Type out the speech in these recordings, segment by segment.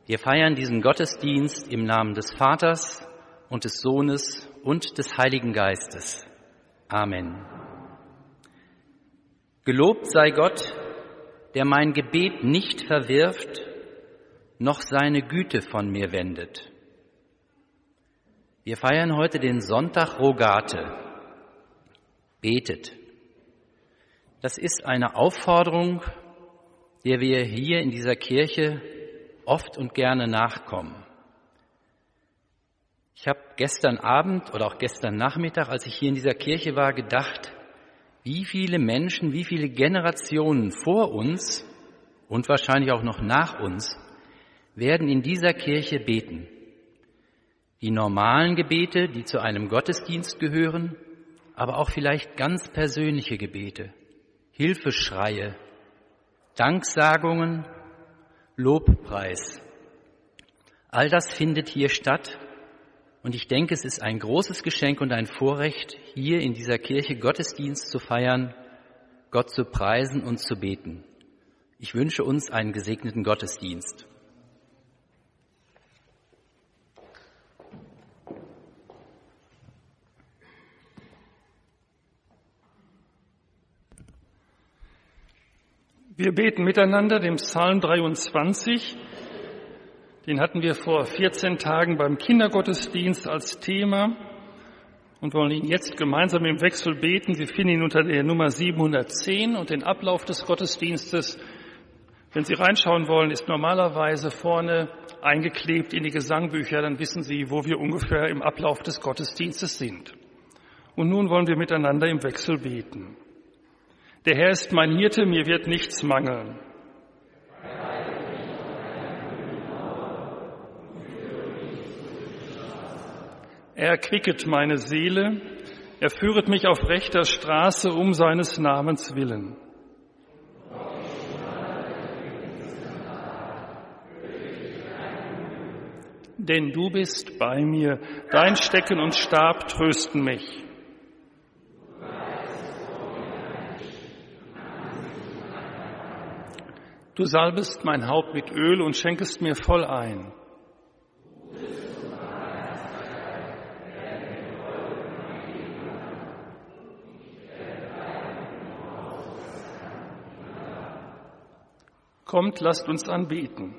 Wir feiern diesen Gottesdienst im Namen des Vaters und des Sohnes und des Heiligen Geistes. Amen. Gelobt sei Gott, der mein Gebet nicht verwirft, noch seine Güte von mir wendet. Wir feiern heute den Sonntag Rogate. Betet. Das ist eine Aufforderung, der wir hier in dieser Kirche oft und gerne nachkommen. Ich habe gestern Abend oder auch gestern Nachmittag, als ich hier in dieser Kirche war, gedacht, wie viele Menschen, wie viele Generationen vor uns und wahrscheinlich auch noch nach uns werden in dieser Kirche beten. Die normalen Gebete, die zu einem Gottesdienst gehören, aber auch vielleicht ganz persönliche Gebete, Hilfeschreie, Danksagungen, Lobpreis. All das findet hier statt und ich denke, es ist ein großes Geschenk und ein Vorrecht, hier in dieser Kirche Gottesdienst zu feiern, Gott zu preisen und zu beten. Ich wünsche uns einen gesegneten Gottesdienst. Wir beten miteinander den Psalm 23. Den hatten wir vor 14 Tagen beim Kindergottesdienst als Thema und wollen ihn jetzt gemeinsam im Wechsel beten. Sie finden ihn unter der Nummer 710 und den Ablauf des Gottesdienstes, wenn Sie reinschauen wollen, ist normalerweise vorne eingeklebt in die Gesangbücher. Dann wissen Sie, wo wir ungefähr im Ablauf des Gottesdienstes sind. Und nun wollen wir miteinander im Wechsel beten. Der Herr ist mein Hirte, mir wird nichts mangeln. Er erquicket meine Seele, er führet mich auf rechter Straße um seines Namens willen. Denn du bist bei mir, dein Stecken und Stab trösten mich. Du salbest mein Haupt mit Öl und schenkest mir voll ein. Kommt, lasst uns anbeten.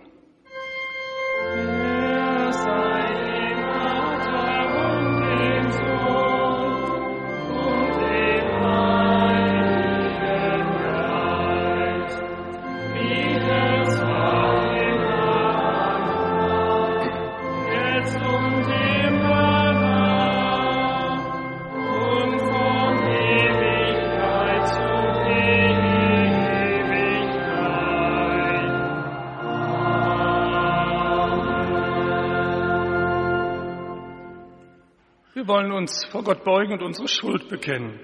Wir wollen uns vor Gott beugen und unsere Schuld bekennen.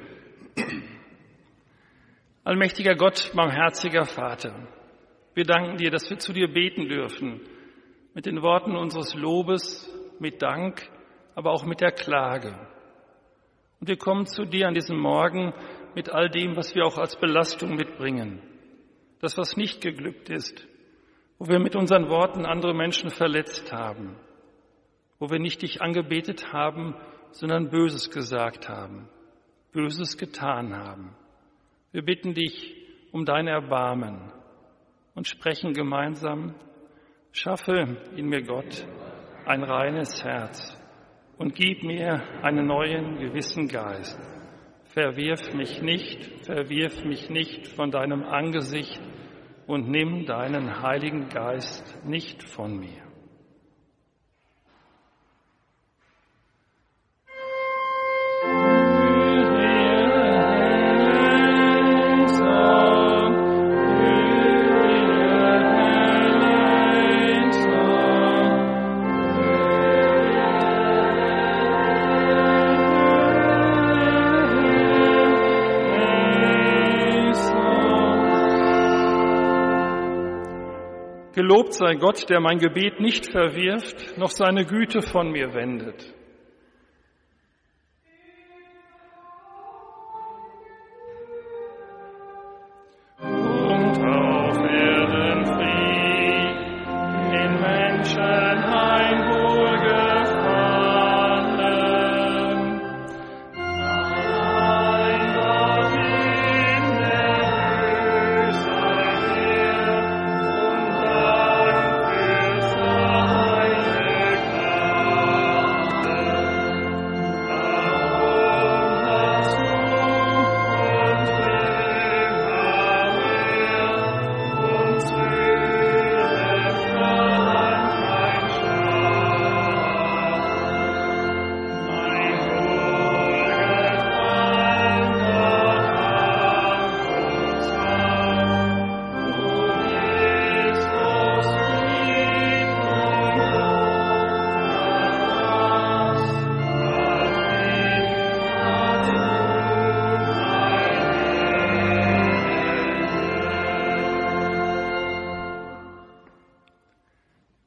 Allmächtiger Gott, barmherziger Vater, wir danken dir, dass wir zu dir beten dürfen, mit den Worten unseres Lobes, mit Dank, aber auch mit der Klage. Und wir kommen zu dir an diesem Morgen mit all dem, was wir auch als Belastung mitbringen. Das, was nicht geglückt ist, wo wir mit unseren Worten andere Menschen verletzt haben, wo wir nicht dich angebetet haben, sondern Böses gesagt haben, Böses getan haben. Wir bitten dich um dein Erbarmen und sprechen gemeinsam: Schaffe in mir, Gott, ein reines Herz und gib mir einen neuen, gewissen Geist. Verwirf mich nicht von deinem Angesicht und nimm deinen Heiligen Geist nicht von mir. Gelobt sei Gott, der mein Gebet nicht verwirft, noch seine Güte von mir wendet. Und auf Erden Frieden, den Menschen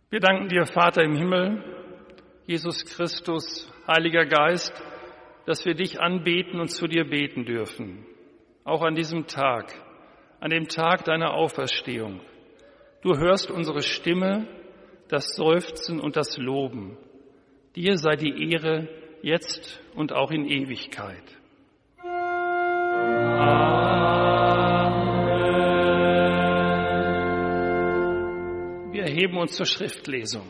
Wir danken dir, Vater im Himmel, Jesus Christus, Heiliger Geist, dass wir dich anbeten und zu dir beten dürfen. Auch an diesem Tag, an dem Tag deiner Auferstehung. Du hörst unsere Stimme, das Seufzen und das Loben. Dir sei die Ehre jetzt und auch in Ewigkeit. Amen. Wir erheben uns zur Schriftlesung.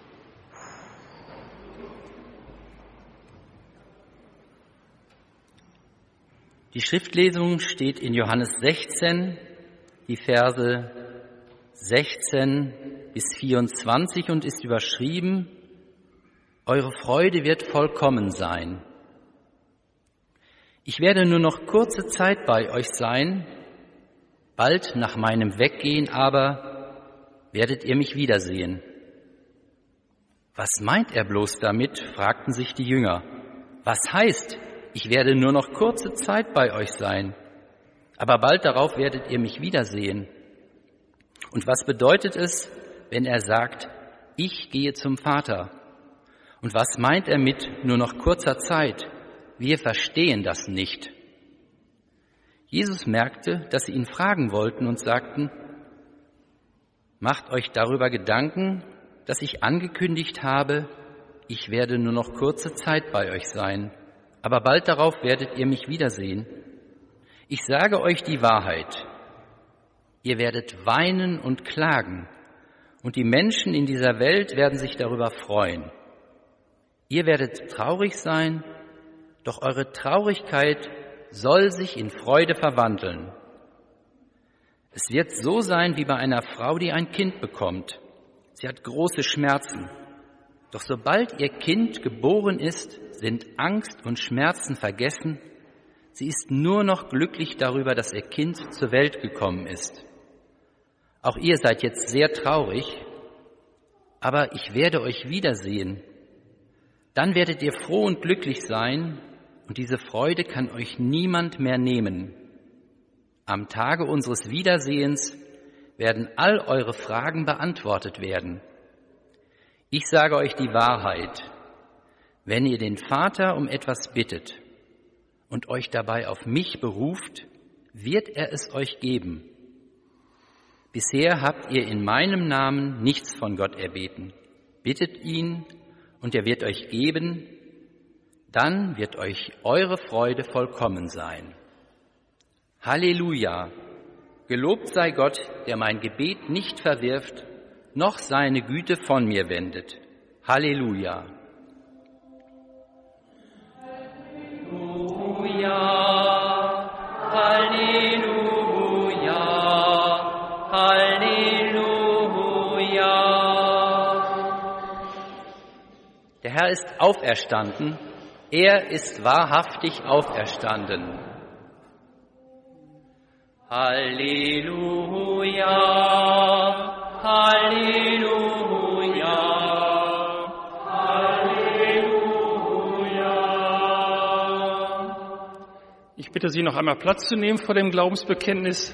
Die Schriftlesung steht in Johannes 16, die Verse 16 bis 24 und ist überschrieben: Eure Freude wird vollkommen sein. Ich werde nur noch kurze Zeit bei euch sein, bald nach meinem Weggehen aber werdet ihr mich wiedersehen. Was meint er bloß damit? Fragten sich die Jünger. Was heißt, ich werde nur noch kurze Zeit bei euch sein, aber bald darauf werdet ihr mich wiedersehen? Und was bedeutet es, wenn er sagt, ich gehe zum Vater? Und was meint er mit nur noch kurzer Zeit? Wir verstehen das nicht. Jesus merkte, dass sie ihn fragen wollten und sagten, macht euch darüber Gedanken, dass ich angekündigt habe, ich werde nur noch kurze Zeit bei euch sein, aber bald darauf werdet ihr mich wiedersehen. Ich sage euch die Wahrheit. Ihr werdet weinen und klagen, und die Menschen in dieser Welt werden sich darüber freuen. Ihr werdet traurig sein, doch eure Traurigkeit soll sich in Freude verwandeln. Es wird so sein wie bei einer Frau, die ein Kind bekommt. Sie hat große Schmerzen. Doch sobald ihr Kind geboren ist, sind Angst und Schmerzen vergessen. Sie ist nur noch glücklich darüber, dass ihr Kind zur Welt gekommen ist. Auch ihr seid jetzt sehr traurig, aber ich werde euch wiedersehen. Dann werdet ihr froh und glücklich sein, und diese Freude kann euch niemand mehr nehmen. Am Tage unseres Wiedersehens werden all eure Fragen beantwortet werden. Ich sage euch die Wahrheit. Wenn ihr den Vater um etwas bittet und euch dabei auf mich beruft, wird er es euch geben. Bisher habt ihr in meinem Namen nichts von Gott erbeten. Bittet ihn, und er wird euch geben, dann wird euch eure Freude vollkommen sein. Halleluja! Gelobt sei Gott, der mein Gebet nicht verwirft, noch seine Güte von mir wendet. Halleluja! Halleluja! Halleluja! Halleluja! Der Herr ist auferstanden, er ist wahrhaftig auferstanden. Halleluja, Halleluja, Halleluja. Ich bitte Sie, noch einmal Platz zu nehmen vor dem Glaubensbekenntnis.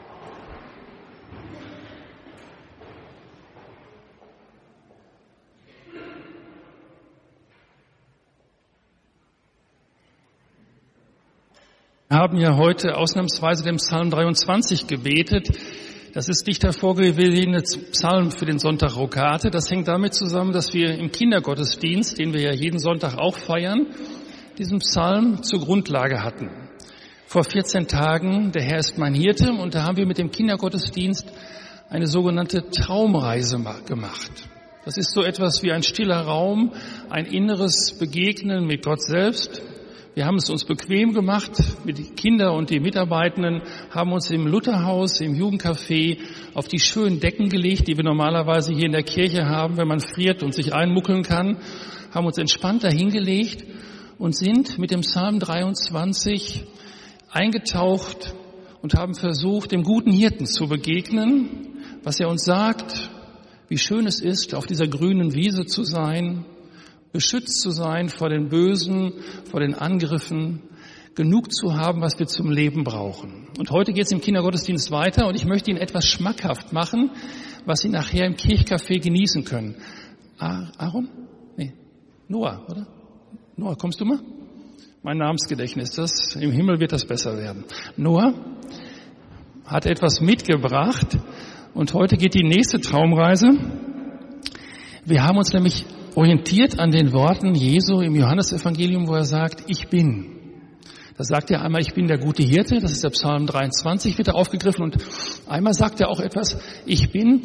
Wir haben ja heute ausnahmsweise den Psalm 23 gebetet. Das ist nicht der vorgesehene Psalm für den Sonntag Rogate. Das hängt damit zusammen, dass wir im Kindergottesdienst, den wir ja jeden Sonntag auch feiern, diesen Psalm zur Grundlage hatten. Vor 14 Tagen, der Herr ist mein Hirte, und da haben wir mit dem Kindergottesdienst eine sogenannte Traumreise gemacht. Das ist so etwas wie ein stiller Raum, ein inneres Begegnen mit Gott selbst. Wir haben es uns bequem gemacht. Die Kinder und die Mitarbeitenden haben uns im Lutherhaus, im Jugendcafé auf die schönen Decken gelegt, die wir normalerweise hier in der Kirche haben, wenn man friert und sich einmuckeln kann, haben uns entspannt dahingelegt und sind mit dem Psalm 23 eingetaucht und haben versucht, dem guten Hirten zu begegnen, was er uns sagt, wie schön es ist, auf dieser grünen Wiese zu sein, beschützt zu sein vor den Bösen, vor den Angriffen, genug zu haben, was wir zum Leben brauchen. Und heute geht es im Kindergottesdienst weiter, und ich möchte Ihnen etwas schmackhaft machen, was Sie nachher im Kirchcafé genießen können. Aaron? Nee, Noah, oder? Noah, kommst du mal? Mein Namensgedächtnis, im Himmel wird das besser werden. Noah hat etwas mitgebracht und heute geht die nächste Traumreise. Wir haben uns nämlich orientiert an den Worten Jesu im Johannesevangelium, wo er sagt, ich bin. Da sagt er einmal, ich bin der gute Hirte, das ist der Psalm 23, wird er aufgegriffen, und einmal sagt er auch etwas, ich bin,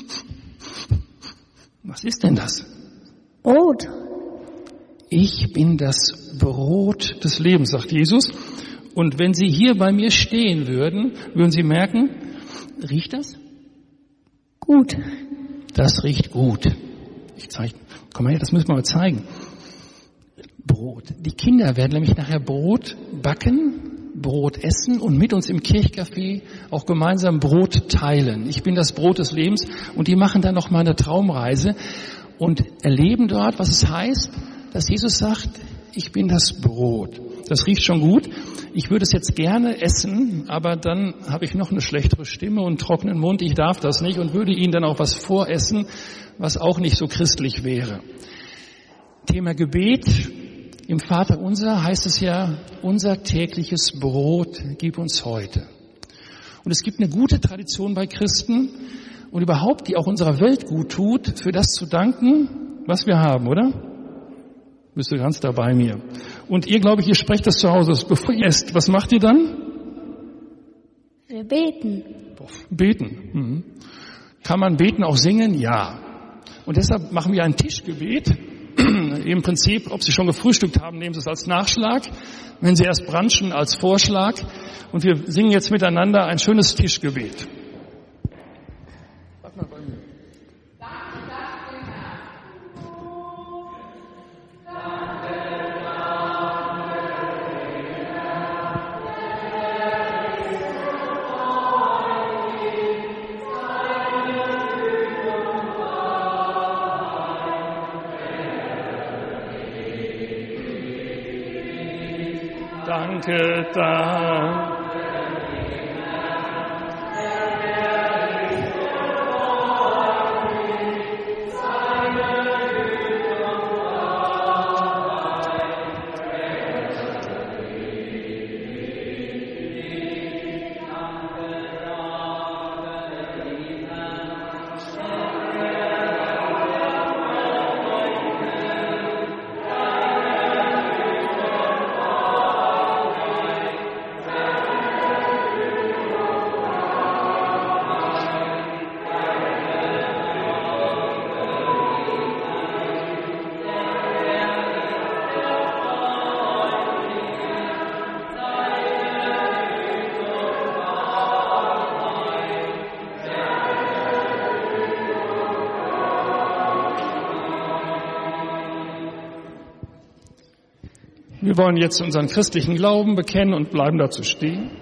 was ist denn das? Brot. Ich bin das Brot des Lebens, sagt Jesus. Und wenn Sie hier bei mir stehen würden, würden Sie merken, riecht das? Gut. Das riecht gut. Komm mal her, das müssen wir mal zeigen. Brot. Die Kinder werden nämlich nachher Brot backen, Brot essen und mit uns im Kirchcafé auch gemeinsam Brot teilen. Ich bin das Brot des Lebens, und die machen dann noch mal eine Traumreise und erleben dort, was es heißt, dass Jesus sagt, ich bin das Brot. Das riecht schon gut. Ich würde es jetzt gerne essen, aber dann habe ich noch eine schlechtere Stimme und einen trockenen Mund. Ich darf das nicht und würde Ihnen dann auch was voressen, was auch nicht so christlich wäre. Thema Gebet. Im Vaterunser heißt es ja, unser tägliches Brot gib uns heute. Und es gibt eine gute Tradition bei Christen und überhaupt, die auch unserer Welt gut tut, für das zu danken, was wir haben, oder? Bist du ganz da bei mir. Und ihr, glaube ich, ihr sprecht das zu Hause, bevor ihr esst. Was macht ihr dann? Wir beten. Beten. Mhm. Kann man beten auch singen? Ja. Und deshalb machen wir ein Tischgebet. Im Prinzip, ob Sie schon gefrühstückt haben, nehmen Sie es als Nachschlag. Wenn Sie erst brunchen, als Vorschlag. Und wir singen jetzt miteinander ein schönes Tischgebet. Warte mal bei mir. Danke, Dank. Wir wollen jetzt unseren christlichen Glauben bekennen und bleiben dazu stehen.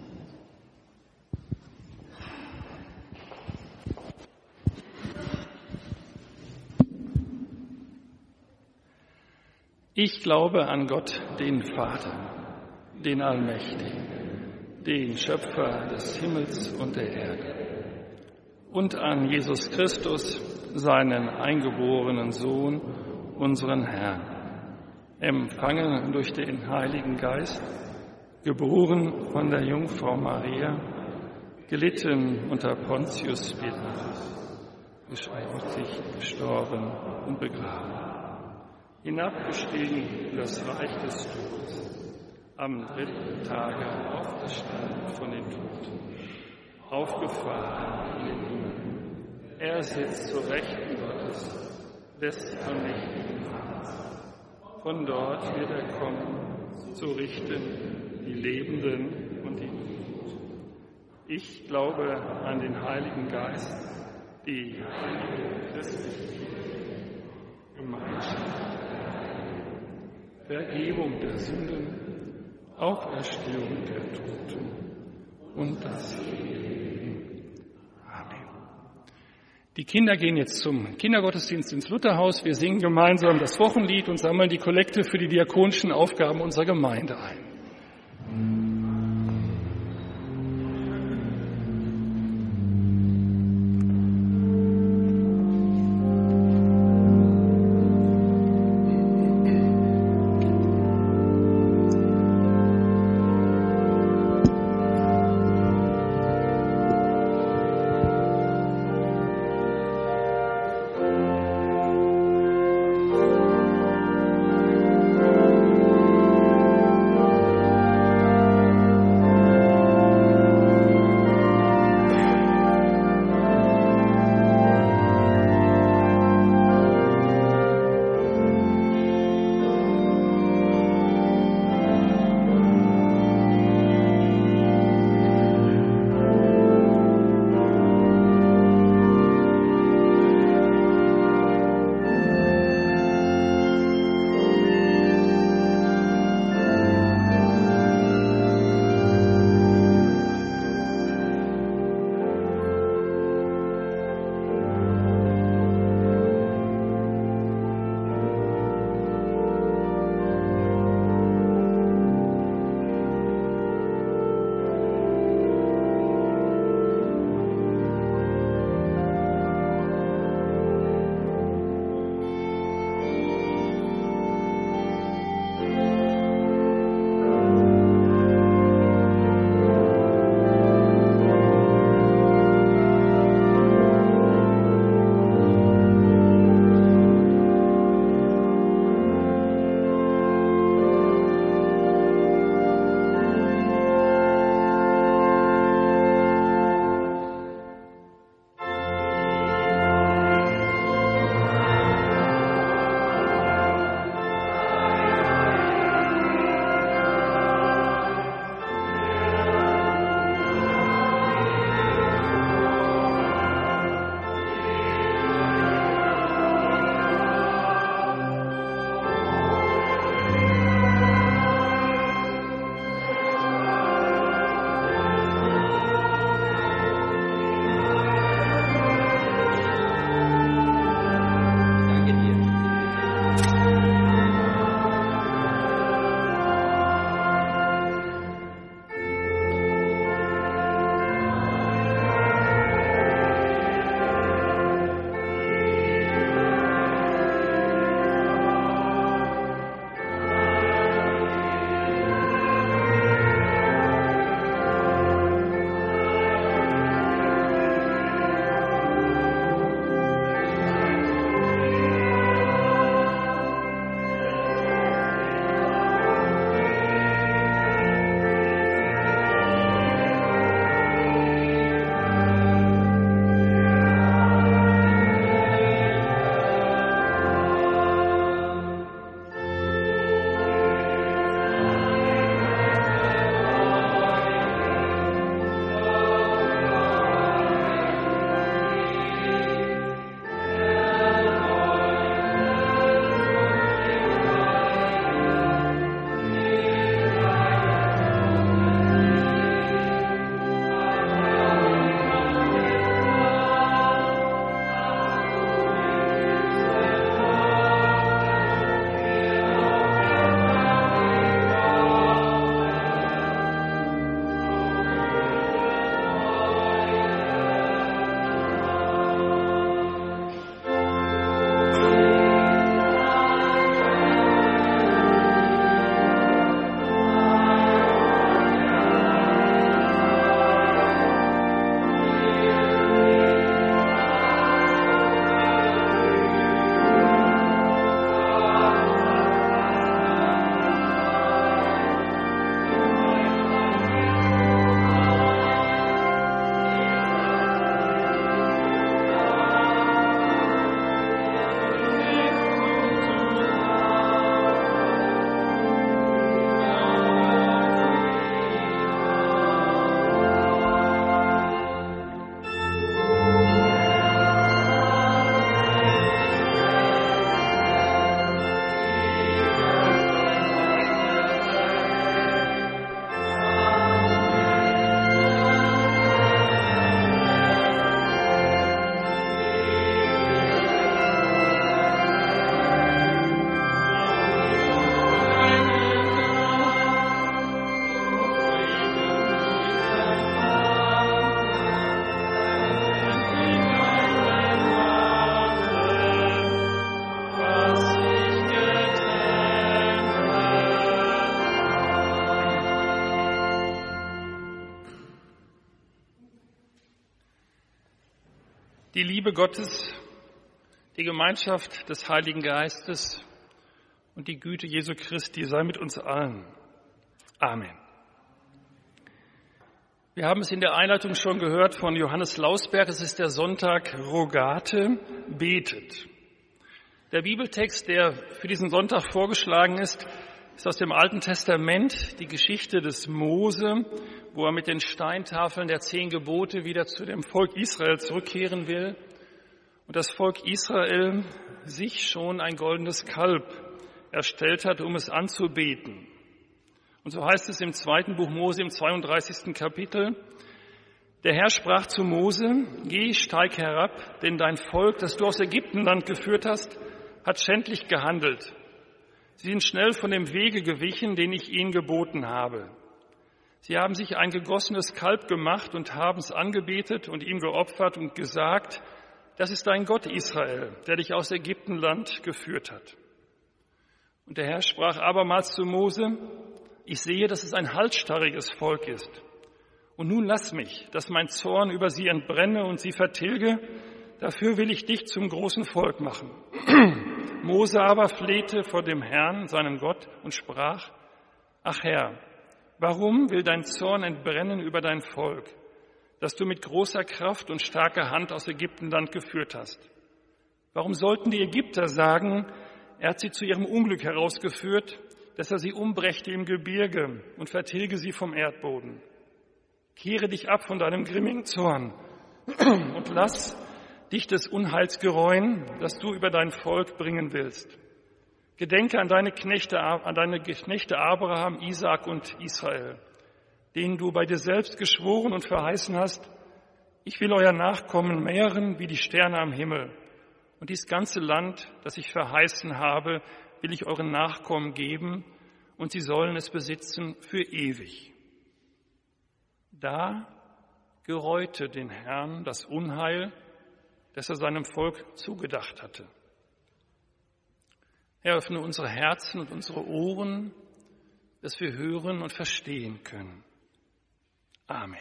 Ich glaube an Gott, den Vater, den Allmächtigen, den Schöpfer des Himmels und der Erde, und an Jesus Christus, seinen eingeborenen Sohn, unseren Herrn, empfangen durch den Heiligen Geist, geboren von der Jungfrau Maria, gelitten unter Pontius Pilatus, gekreuzigt, gestorben und begraben, hinabgestiegen in das Reich des Todes, am dritten Tage auferstanden von den Toten, aufgefahren in den Himmel. Er sitzt zur Rechten Gottes, des allmächtigen Vaters. Von dort wird er kommen, zu richten die Lebenden und die Toten. Ich glaube an den Heiligen Geist, die heilige christliche Kirche, Gemeinschaft der Heiligen, Vergebung der Sünden, Auferstehung der Toten und das ewige Leben. Amen. Die Kinder gehen jetzt zum Kindergottesdienst ins Lutherhaus. Wir singen gemeinsam das Wochenlied und sammeln die Kollekte für die diakonischen Aufgaben unserer Gemeinde ein. Die Liebe Gottes, die Gemeinschaft des Heiligen Geistes und die Güte Jesu Christi sei mit uns allen. Amen. Wir haben es in der Einleitung schon gehört von Johannes Lausberg. Es ist der Sonntag Rogate, betet. Der Bibeltext, der für diesen Sonntag vorgeschlagen ist aus dem Alten Testament, die Geschichte des Mose, wo er mit den Steintafeln der 10 Gebote wieder zu dem Volk Israel zurückkehren will. Und das Volk Israel sich schon ein goldenes Kalb erstellt hat, um es anzubeten. Und so heißt es im 2. Buch Mose im 32. Kapitel, der Herr sprach zu Mose, geh, steig herab, denn dein Volk, das du aus Ägyptenland geführt hast, hat schändlich gehandelt. Sie sind schnell von dem Wege gewichen, den ich ihnen geboten habe. Sie haben sich ein gegossenes Kalb gemacht und haben es angebetet und ihm geopfert und gesagt, das ist dein Gott Israel, der dich aus Ägyptenland geführt hat. Und der Herr sprach abermals zu Mose, ich sehe, dass es ein halsstarriges Volk ist. Und nun lass mich, dass mein Zorn über sie entbrenne und sie vertilge. Dafür will ich dich zum großen Volk machen. Mose aber flehte vor dem Herrn, seinem Gott, und sprach, ach Herr, warum will dein Zorn entbrennen über dein Volk, das du mit großer Kraft und starker Hand aus Ägyptenland geführt hast? Warum sollten die Ägypter sagen, er hat sie zu ihrem Unglück herausgeführt, dass er sie umbrächte im Gebirge und vertilge sie vom Erdboden? Kehre dich ab von deinem grimmigen Zorn und lass dich des Unheils gereuen, das du über dein Volk bringen willst. Gedenke an deine Knechte Abraham, Isaak und Israel, denen du bei dir selbst geschworen und verheißen hast, ich will euer Nachkommen mehren wie die Sterne am Himmel. Und dies ganze Land, das ich verheißen habe, will ich euren Nachkommen geben, und sie sollen es besitzen für ewig. Da gereute den Herrn das Unheil, das er seinem Volk zugedacht hatte. Herr, öffne unsere Herzen und unsere Ohren, dass wir hören und verstehen können. Amen.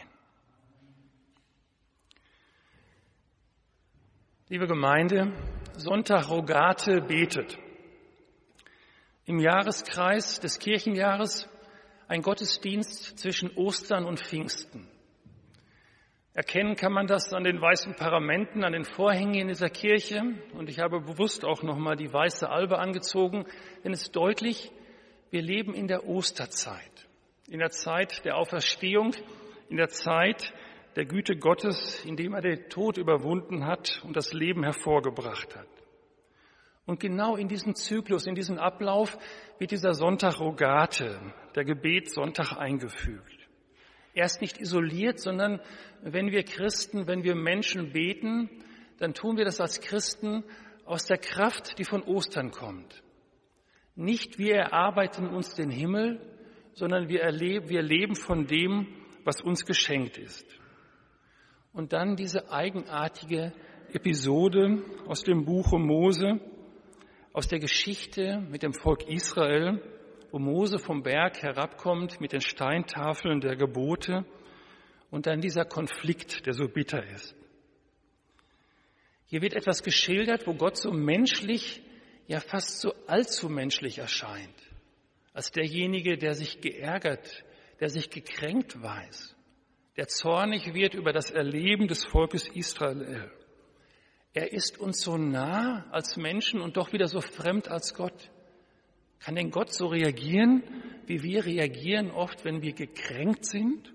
Liebe Gemeinde, Sonntag Rogate betet. Im Jahreskreis des Kirchenjahres ein Gottesdienst zwischen Ostern und Pfingsten. Erkennen kann man das an den weißen Paramenten, an den Vorhängen in dieser Kirche. Und ich habe bewusst auch nochmal die weiße Albe angezogen, denn es ist deutlich, wir leben in der Osterzeit, in der Zeit der Auferstehung, in der Zeit der Güte Gottes, indem er den Tod überwunden hat und das Leben hervorgebracht hat. Und genau in diesem Zyklus, in diesem Ablauf wird dieser Sonntag Rogate, der Gebetssonntag, eingefügt. Er ist nicht isoliert, sondern wenn wir Christen, wenn wir Menschen beten, dann tun wir das als Christen aus der Kraft, die von Ostern kommt. Nicht wir erarbeiten uns den Himmel, sondern wir leben von dem, was uns geschenkt ist. Und dann diese eigenartige Episode aus dem Buche Mose, aus der Geschichte mit dem Volk Israel, wo Mose vom Berg herabkommt mit den Steintafeln der Gebote und dann dieser Konflikt, der so bitter ist. Hier wird etwas geschildert, wo Gott so menschlich, ja fast so allzu menschlich erscheint, als derjenige, der sich geärgert, der sich gekränkt weiß, der zornig wird über das Erleben des Volkes Israel. Er ist uns so nah als Menschen und doch wieder so fremd als Gott. Kann denn Gott so reagieren, wie wir reagieren oft, wenn wir gekränkt sind?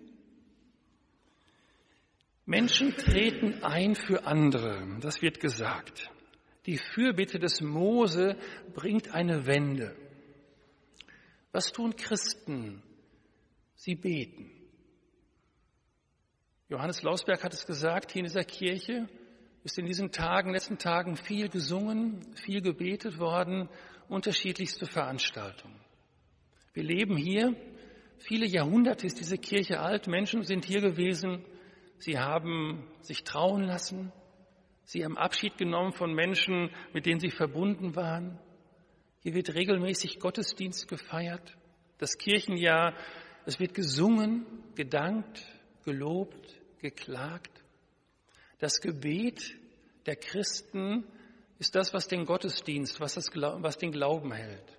Menschen treten ein für andere, das wird gesagt. Die Fürbitte des Mose bringt eine Wende. Was tun Christen? Sie beten. Johannes Lausberg hat es gesagt, hier in dieser Kirche ist in diesen letzten Tagen viel gesungen, viel gebetet worden, unterschiedlichste Veranstaltungen. Wir leben hier, viele Jahrhunderte ist diese Kirche alt, Menschen sind hier gewesen, sie haben sich trauen lassen, sie haben Abschied genommen von Menschen, mit denen sie verbunden waren. Hier wird regelmäßig Gottesdienst gefeiert, das Kirchenjahr, es wird gesungen, gedankt, gelobt, geklagt. Das Gebet der Christen ist das, was den Gottesdienst, was den Glauben hält.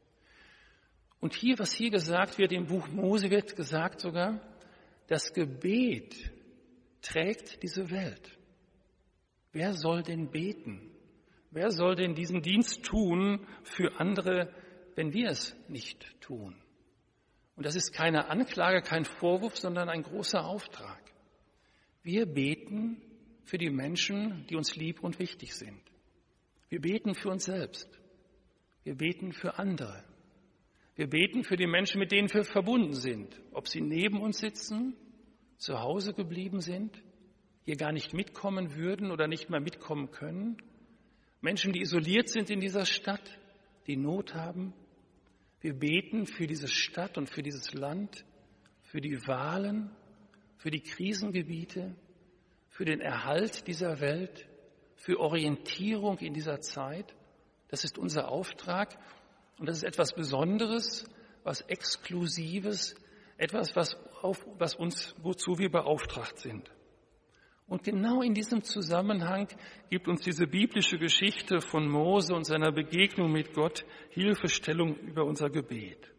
Und hier, was hier gesagt wird, im Buch Mose wird gesagt sogar, das Gebet trägt diese Welt. Wer soll denn beten? Wer soll denn diesen Dienst tun für andere, wenn wir es nicht tun? Und das ist keine Anklage, kein Vorwurf, sondern ein großer Auftrag. Wir beten für die Menschen, die uns lieb und wichtig sind. Wir beten für uns selbst. Wir beten für andere. Wir beten für die Menschen, mit denen wir verbunden sind. Ob sie neben uns sitzen, zu Hause geblieben sind, hier gar nicht mitkommen würden oder nicht mehr mitkommen können. Menschen, die isoliert sind in dieser Stadt, die Not haben. Wir beten für diese Stadt und für dieses Land, für die Wahlen, für die Krisengebiete, für den Erhalt dieser Welt, für Orientierung in dieser Zeit. Das ist unser Auftrag und das ist etwas Besonderes, was Exklusives, etwas, wozu wir beauftragt sind. Und genau in diesem Zusammenhang gibt uns diese biblische Geschichte von Mose und seiner Begegnung mit Gott Hilfestellung über unser Gebet.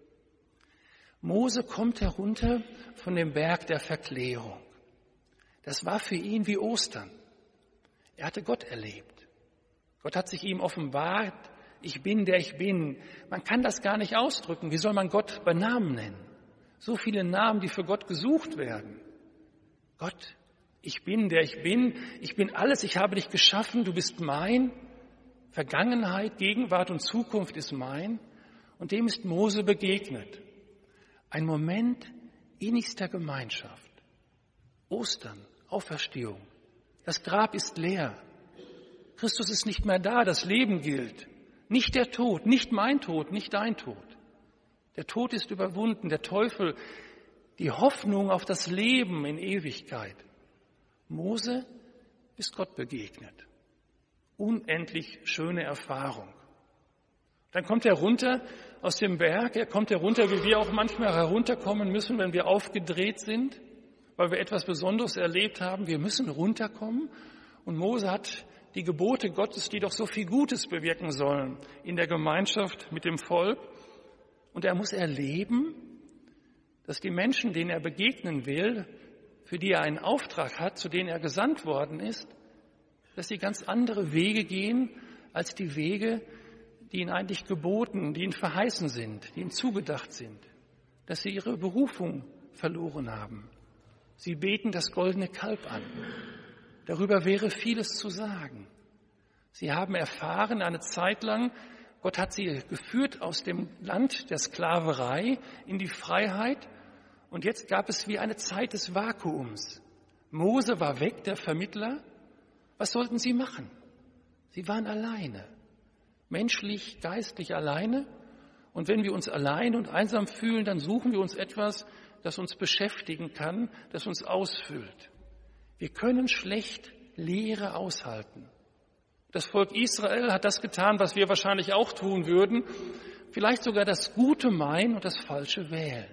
Mose kommt herunter von dem Berg der Verklärung. Das war für ihn wie Ostern. Er hatte Gott erlebt. Gott hat sich ihm offenbart, ich bin, der ich bin. Man kann das gar nicht ausdrücken. Wie soll man Gott bei Namen nennen? So viele Namen, die für Gott gesucht werden. Gott, ich bin, der ich bin alles, ich habe dich geschaffen, du bist mein. Vergangenheit, Gegenwart und Zukunft ist mein. Und dem ist Mose begegnet. Ein Moment innigster Gemeinschaft. Ostern, Auferstehung. Das Grab ist leer. Christus ist nicht mehr da, das Leben gilt. Nicht der Tod, nicht mein Tod, nicht dein Tod. Der Tod ist überwunden, der Teufel, die Hoffnung auf das Leben in Ewigkeit. Mose ist Gott begegnet. Unendlich schöne Erfahrung. Dann kommt er runter aus dem Berg, er kommt herunter, wie wir auch manchmal herunterkommen müssen, wenn wir aufgedreht sind, weil wir etwas Besonderes erlebt haben. Wir müssen runterkommen. Und Mose hat die Gebote Gottes, die doch so viel Gutes bewirken sollen, in der Gemeinschaft mit dem Volk. Und er muss erleben, dass die Menschen, denen er begegnen will, für die er einen Auftrag hat, zu denen er gesandt worden ist, dass sie ganz andere Wege gehen als die Wege, die ihnen eigentlich geboten, die ihnen verheißen sind, die ihnen zugedacht sind, dass sie ihre Berufung verloren haben. Sie beten das goldene Kalb an. Darüber wäre vieles zu sagen. Sie haben erfahren eine Zeit lang, Gott hat sie geführt aus dem Land der Sklaverei in die Freiheit. Und jetzt gab es wie eine Zeit des Vakuums. Mose war weg, der Vermittler. Was sollten sie machen? Sie waren alleine. Menschlich, geistlich alleine. Und wenn wir uns allein und einsam fühlen, dann suchen wir uns etwas, das uns beschäftigen kann, das uns ausfüllt. Wir können schlecht Leere aushalten. Das Volk Israel hat das getan, was wir wahrscheinlich auch tun würden. Vielleicht sogar das Gute meinen und das Falsche wählen.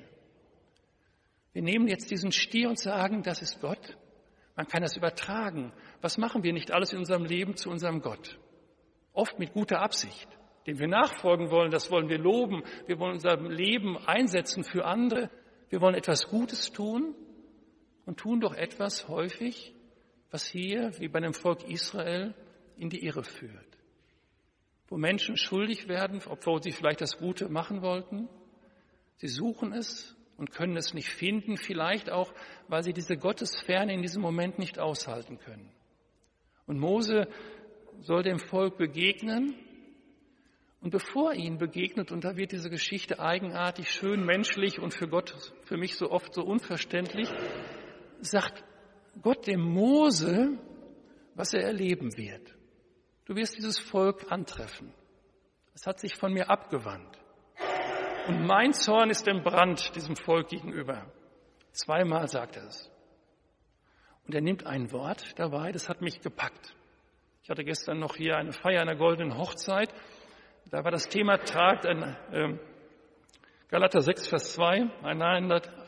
Wir nehmen jetzt diesen Stier und sagen, das ist Gott. Man kann das übertragen. Was machen wir nicht alles in unserem Leben zu unserem Gott? Oft mit guter Absicht, dem wir nachfolgen wollen, das wollen wir loben. Wir wollen unser Leben einsetzen für andere. Wir wollen etwas Gutes tun und tun doch etwas häufig, was hier, wie bei dem Volk Israel, in die Irre führt. Wo Menschen schuldig werden, obwohl sie vielleicht das Gute machen wollten. Sie suchen es und können es nicht finden, vielleicht auch, weil sie diese Gottesferne in diesem Moment nicht aushalten können. Und Mose soll dem Volk begegnen. Und bevor er ihnen begegnet, und da wird diese Geschichte eigenartig, schön, menschlich und für Gott, für mich so oft so unverständlich, sagt Gott dem Mose, was er erleben wird. Du wirst dieses Volk antreffen. Es hat sich von mir abgewandt. Und mein Zorn ist entbrannt diesem Volk gegenüber. 2-mal sagt er es. Und er nimmt ein Wort dabei, das hat mich gepackt. Ich hatte gestern noch hier eine Feier einer goldenen Hochzeit. Da war das Thema Galater 6, Vers 2.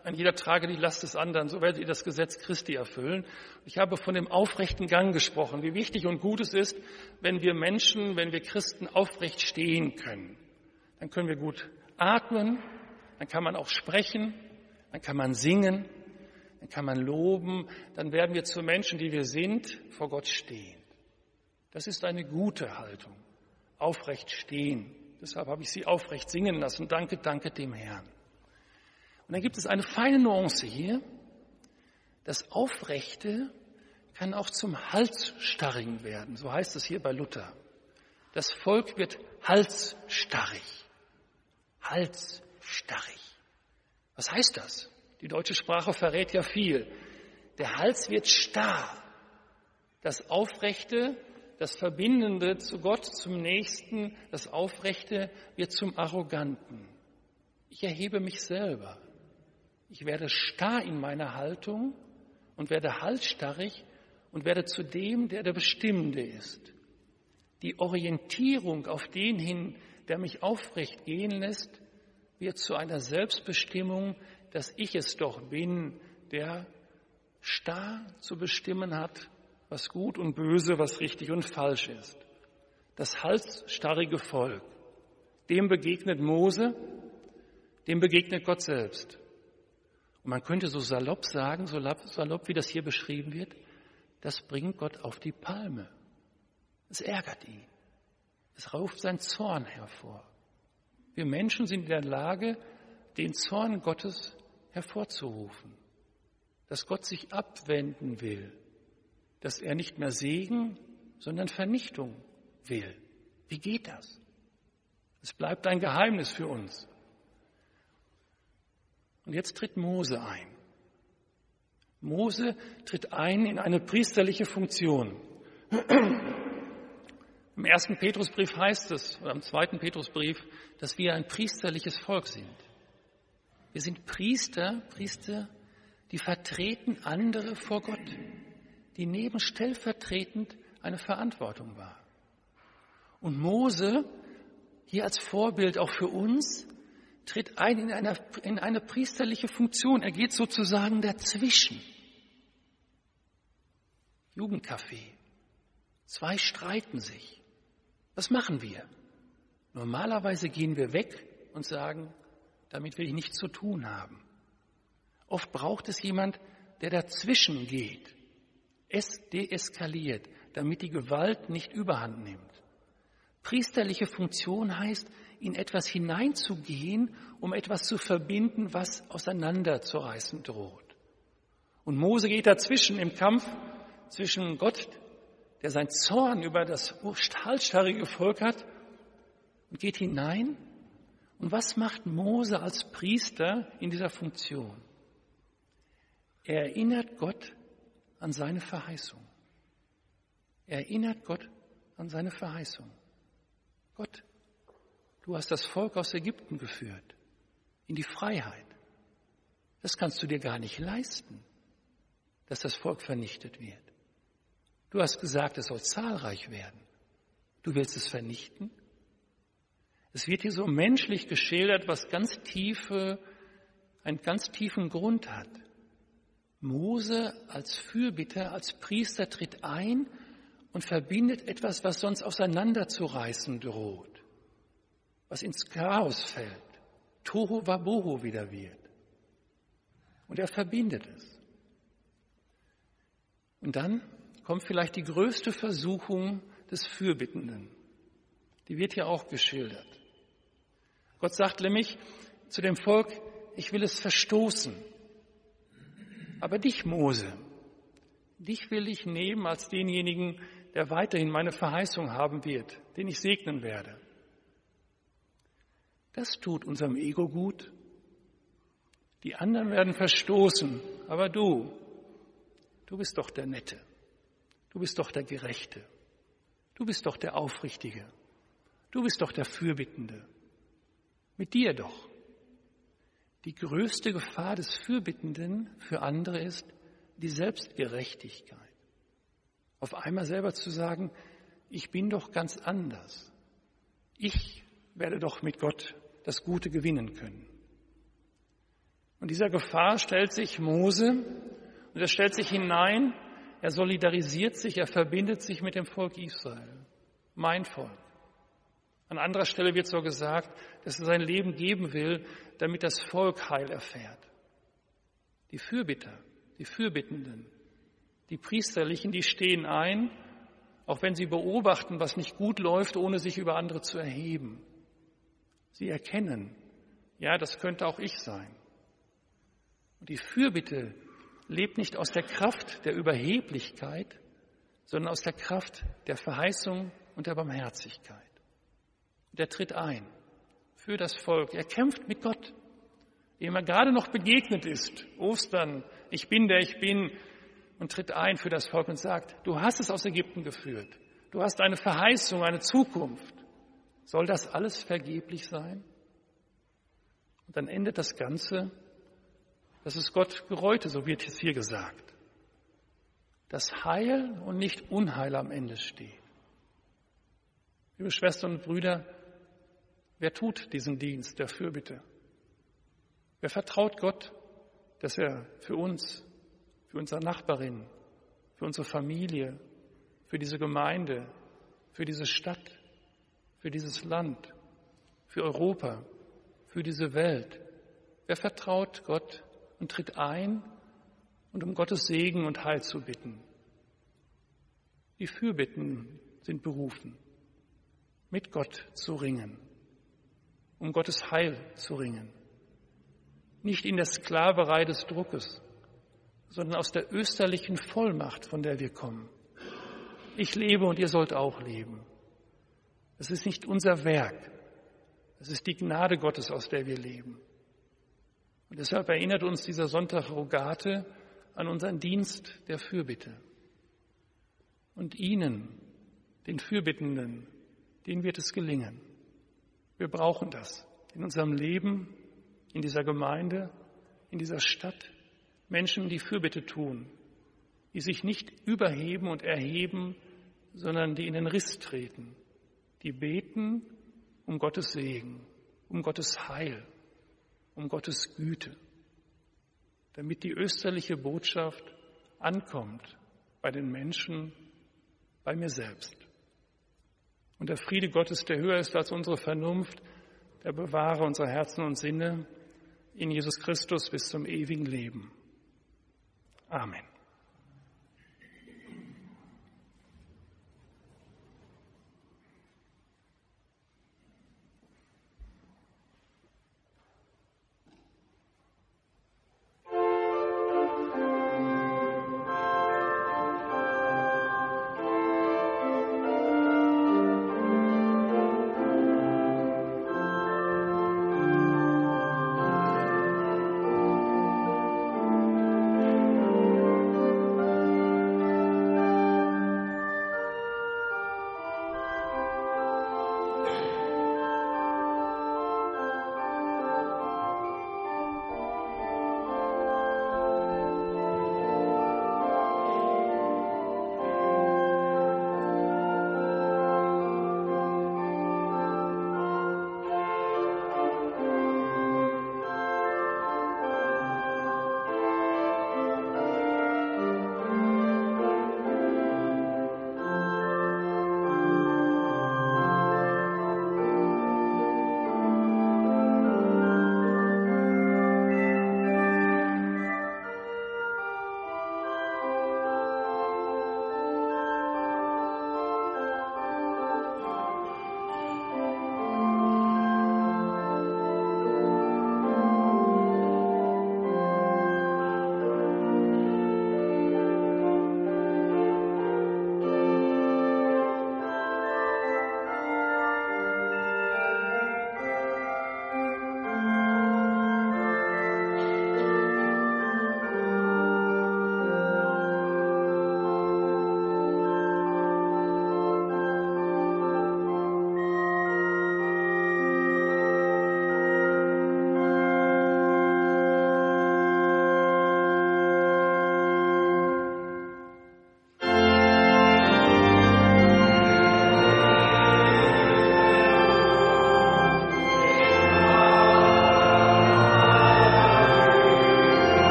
ein jeder trage die Last des anderen, so werdet ihr das Gesetz Christi erfüllen. Ich habe von dem aufrechten Gang gesprochen, wie wichtig und gut es ist, wenn wir Menschen, wenn wir Christen aufrecht stehen können. Dann können wir gut atmen, dann kann man auch sprechen, dann kann man singen, dann kann man loben, dann werden wir zu Menschen, die wir sind, vor Gott stehen. Das ist eine gute Haltung, aufrecht stehen. Deshalb habe ich sie aufrecht singen lassen. Danke, danke dem Herrn. Und dann gibt es eine feine Nuance hier. Das Aufrechte kann auch zum Halsstarrigen werden. So heißt es hier bei Luther. Das Volk wird halsstarrig. Halsstarrig. Was heißt das? Die deutsche Sprache verrät ja viel. Der Hals wird starr. Das Aufrechte, das Verbindende zu Gott, zum Nächsten, das Aufrechte wird zum Arroganten. Ich erhebe mich selber. Ich werde starr in meiner Haltung und werde halsstarrig und werde zu dem, der der Bestimmende ist. Die Orientierung auf den hin, der mich aufrecht gehen lässt, wird zu einer Selbstbestimmung, dass ich es doch bin, der starr zu bestimmen hat, was gut und böse, was richtig und falsch ist. Das halsstarrige Volk, dem begegnet Mose, dem begegnet Gott selbst. Und man könnte so salopp sagen, so salopp wie das hier beschrieben wird, das bringt Gott auf die Palme. Es ärgert ihn. Es ruft seinen Zorn hervor. Wir Menschen sind in der Lage, den Zorn Gottes hervorzurufen. Dass Gott sich abwenden will. Dass er nicht mehr Segen, sondern Vernichtung will. Wie geht das? Es bleibt ein Geheimnis für uns. Und jetzt tritt Mose ein. Mose tritt ein in eine priesterliche Funktion. Im 1. Petrusbrief heißt es, oder im 2. Petrusbrief, dass wir ein priesterliches Volk sind. Wir sind Priester, die vertreten andere vor Gott, die nehmen stellvertretend eine Verantwortung wahr. Und Mose, hier als Vorbild auch für uns, tritt ein in eine priesterliche Funktion. Er geht sozusagen dazwischen. Jugendcafé. 2 streiten sich. Was machen wir? Normalerweise gehen wir weg und sagen, damit will ich nichts zu tun haben. Oft braucht es jemand, der dazwischen geht. Es deeskaliert, damit die Gewalt nicht überhand nimmt. Priesterliche Funktion heißt, in etwas hineinzugehen, um etwas zu verbinden, was auseinanderzureißen droht. Und Mose geht dazwischen im Kampf zwischen Gott, der seinen Zorn über das halsstarrige Volk hat, und geht hinein. Und was macht Mose als Priester in dieser Funktion? Er erinnert Gott an seine Verheißung. Er erinnert Gott an seine Verheißung. Gott, du hast das Volk aus Ägypten geführt, in die Freiheit. Das kannst du dir gar nicht leisten, dass das Volk vernichtet wird. Du hast gesagt, es soll zahlreich werden. Du willst es vernichten? Es wird hier so menschlich geschildert, was einen ganz tiefen Grund hat. Mose als Fürbitter, als Priester tritt ein und verbindet etwas, was sonst auseinanderzureißen droht, was ins Chaos fällt, Tohu Wabohu wieder wird. Und er verbindet es. Und dann kommt vielleicht die größte Versuchung des Fürbittenden. Die wird hier auch geschildert. Gott sagt nämlich zu dem Volk, ich will es verstoßen. Aber dich, Mose, dich will ich nehmen als denjenigen, der weiterhin meine Verheißung haben wird, den ich segnen werde. Das tut unserem Ego gut. Die anderen werden verstoßen, aber du bist doch der Nette, du bist doch der Gerechte, du bist doch der Aufrichtige, du bist doch der Fürbittende. Mit dir doch. Die größte Gefahr des Fürbittenden für andere ist die Selbstgerechtigkeit. Auf einmal selber zu sagen, ich bin doch ganz anders. Ich werde doch mit Gott das Gute gewinnen können. Und dieser Gefahr stellt sich Mose und er stellt sich hinein, er solidarisiert sich, er verbindet sich mit dem Volk Israel, mein Volk. An anderer Stelle wird so gesagt, dass er sein Leben geben will, damit das Volk Heil erfährt. Die Fürbitter, die Fürbittenden, die Priesterlichen, die stehen ein, auch wenn sie beobachten, was nicht gut läuft, ohne sich über andere zu erheben. Sie erkennen, ja, das könnte auch ich sein. Und die Fürbitte lebt nicht aus der Kraft der Überheblichkeit, sondern aus der Kraft der Verheißung und der Barmherzigkeit. Und er tritt ein für das Volk. Er kämpft mit Gott, dem er gerade noch begegnet ist. Ostern, ich bin der ich bin, und tritt ein für das Volk und sagt, du hast es aus Ägypten geführt. Du hast eine Verheißung, eine Zukunft. Soll das alles vergeblich sein? Und dann endet das Ganze, dass es Gott gereute, so wird es hier gesagt. Dass Heil und nicht Unheil am Ende steht. Liebe Schwestern und Brüder, wer tut diesen Dienst der Fürbitte? Wer vertraut Gott, dass er für uns, für unsere Nachbarin, für unsere Familie, für diese Gemeinde, für diese Stadt, für dieses Land, für Europa, für diese Welt, wer vertraut Gott und tritt ein und um Gottes Segen und Heil zu bitten? Die Fürbitten sind berufen, mit Gott zu ringen, um Gottes Heil zu ringen. Nicht in der Sklaverei des Druckes, sondern aus der österlichen Vollmacht, von der wir kommen. Ich lebe und ihr sollt auch leben. Es ist nicht unser Werk, es ist die Gnade Gottes, aus der wir leben. Und deshalb erinnert uns dieser Sonntag Rogate an unseren Dienst der Fürbitte. Und ihnen, den Fürbittenden, denen wird es gelingen. Wir brauchen das in unserem Leben, in dieser Gemeinde, in dieser Stadt. Menschen, die Fürbitte tun, die sich nicht überheben und erheben, sondern die in den Riss treten, die beten um Gottes Segen, um Gottes Heil, um Gottes Güte, damit die österliche Botschaft ankommt bei den Menschen, bei mir selbst. Und der Friede Gottes, der höher ist als unsere Vernunft, der bewahre unsere Herzen und Sinne in Jesus Christus bis zum ewigen Leben. Amen.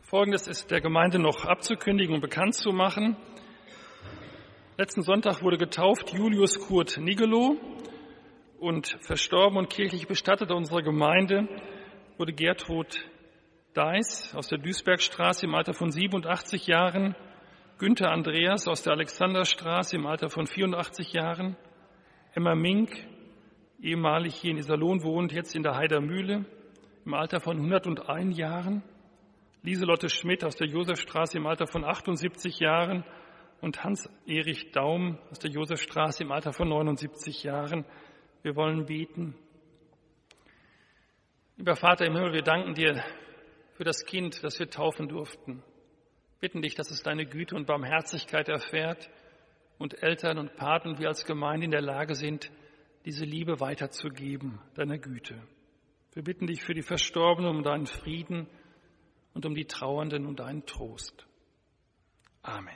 Folgendes ist der Gemeinde noch abzukündigen und bekannt zu machen. Letzten Sonntag wurde getauft Julius Kurt Nigelow und verstorben und kirchlich bestattet unserer Gemeinde wurde Gertrud Deis aus der Duisbergstraße im Alter von 87 Jahren, Günther Andreas aus der Alexanderstraße im Alter von 84 Jahren, Emma Mink, ehemalig hier in Iserlohn wohnt, jetzt in der Heider Mühle, im Alter von 101 Jahren, Lieselotte Schmidt aus der Josefstraße im Alter von 78 Jahren und Hans-Erich Daum aus der Josefstraße im Alter von 79 Jahren. Wir wollen beten. Lieber Vater im Himmel, wir danken dir für das Kind, das wir taufen durften. Bitten dich, dass es deine Güte und Barmherzigkeit erfährt und Eltern und Paten, wir als Gemeinde in der Lage sind, diese Liebe weiterzugeben, deiner Güte. Wir bitten dich für die Verstorbenen um deinen Frieden und um die Trauernden um deinen Trost. Amen.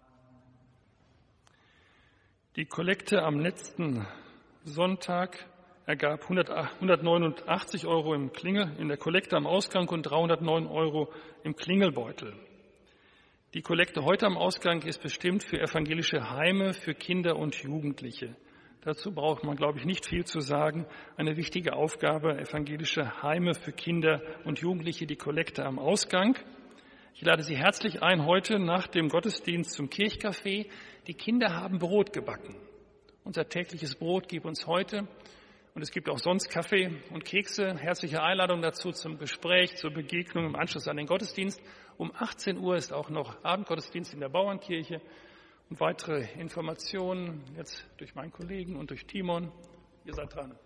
Die Kollekte am letzten Sonntag ergab 189 € in der Kollekte am Ausgang und 309 € im Klingelbeutel. Die Kollekte heute am Ausgang ist bestimmt für evangelische Heime für Kinder und Jugendliche. Dazu braucht man, glaube ich, nicht viel zu sagen. Eine wichtige Aufgabe, evangelische Heime für Kinder und Jugendliche, die Kollekte am Ausgang. Ich lade Sie herzlich ein, heute nach dem Gottesdienst zum Kirchcafé. Die Kinder haben Brot gebacken. Unser tägliches Brot gibt uns heute. Und es gibt auch sonst Kaffee und Kekse. Herzliche Einladung dazu zum Gespräch, zur Begegnung im Anschluss an den Gottesdienst. Um 18 Uhr ist auch noch Abendgottesdienst in der Bauernkirche. Und weitere Informationen jetzt durch meinen Kollegen und durch Timon. Ihr seid dran.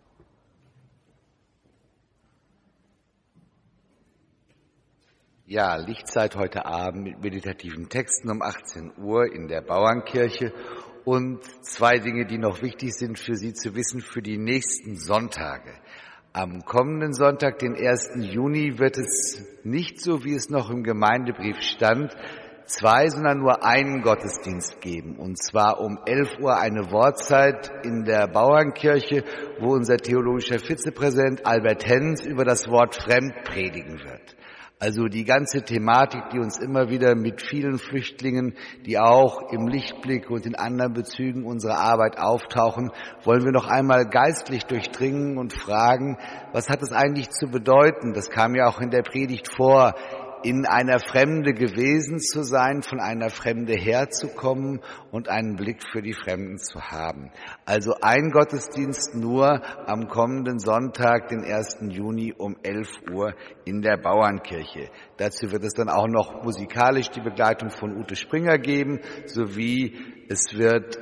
Ja, Lichtzeit heute Abend mit meditativen Texten um 18 Uhr in der Bauernkirche. Und zwei Dinge, die noch wichtig sind für Sie zu wissen für die nächsten Sonntage. Am kommenden Sonntag, den 1. Juni, wird es nicht so, wie es noch im Gemeindebrief stand, 2, sondern nur einen Gottesdienst geben. Und zwar um 11 Uhr eine Wortzeit in der Bauernkirche, wo unser theologischer Vizepräsident Albert Henz über das Wort fremd predigen wird. Also die ganze Thematik, die uns immer wieder mit vielen Flüchtlingen, die auch im Lichtblick und in anderen Bezügen unserer Arbeit auftauchen, wollen wir noch einmal geistlich durchdringen und fragen, was hat es eigentlich zu bedeuten? Das kam ja auch in der Predigt vor, in einer Fremde gewesen zu sein, von einer Fremde herzukommen und einen Blick für die Fremden zu haben. Also ein Gottesdienst nur am kommenden Sonntag, den 1. Juni um 11 Uhr in der Bauernkirche. Dazu wird es dann auch noch musikalisch die Begleitung von Ute Springer geben, sowie es wird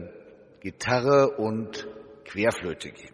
Gitarre und Querflöte geben.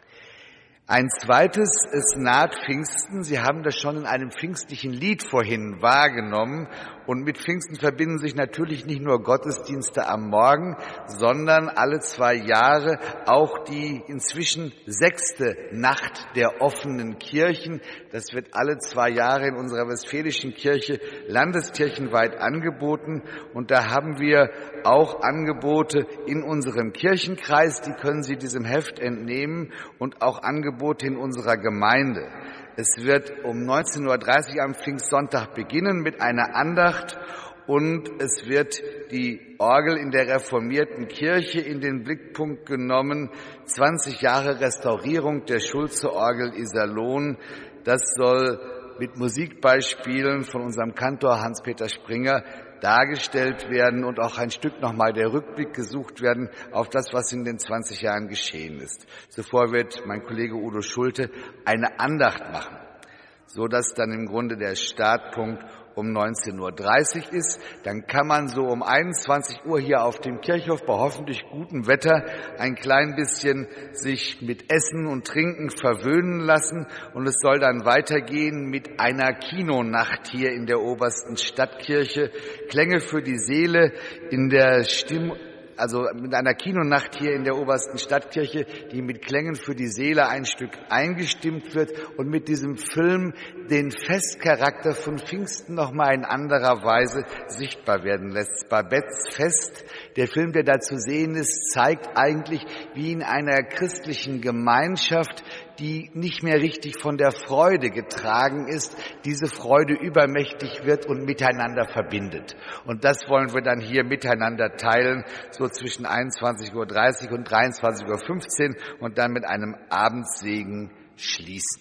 Ein zweites, es naht Pfingsten. Sie haben das schon in einem pfingstlichen Lied vorhin wahrgenommen. Und mit Pfingsten verbinden sich natürlich nicht nur Gottesdienste am Morgen, sondern alle 2 Jahre auch die inzwischen 6. Nacht der offenen Kirchen. Das wird alle 2 Jahre in unserer Westfälischen Kirche landeskirchenweit angeboten. Und da haben wir auch Angebote in unserem Kirchenkreis, die können Sie diesem Heft entnehmen, und auch Angebote in unserer Gemeinde. Es wird um 19:30 Uhr am Pfingstsonntag beginnen mit einer Andacht und es wird die Orgel in der reformierten Kirche in den Blickpunkt genommen. 20 Jahre Restaurierung der Schulze-Orgel Iserlohn. Das soll mit Musikbeispielen von unserem Kantor Hans-Peter Springer dargestellt werden und auch ein Stück nochmal der Rückblick gesucht werden auf das, was in den 20 Jahren geschehen ist. Zuvor wird mein Kollege Udo Schulte eine Andacht machen, so dass dann im Grunde der Startpunkt um 19:30 Uhr ist. Dann kann man so um 21 Uhr hier auf dem Kirchhof bei hoffentlich gutem Wetter ein klein bisschen sich mit Essen und Trinken verwöhnen lassen. Und es soll dann weitergehen mit einer Kinonacht hier in der obersten Stadtkirche. Klänge für die Seele in der also mit einer Kinonacht hier in der Obersten Stadtkirche, die mit Klängen für die Seele ein Stück eingestimmt wird und mit diesem Film den Festcharakter von Pfingsten noch mal in anderer Weise sichtbar werden lässt. Babettes Fest, der Film, der da zu sehen ist, zeigt eigentlich, wie in einer christlichen Gemeinschaft, die nicht mehr richtig von der Freude getragen ist, diese Freude übermächtig wird und miteinander verbindet. Und das wollen wir dann hier miteinander teilen, so zwischen 21:30 und 23:15 Uhr und dann mit einem Abendsegen schließen.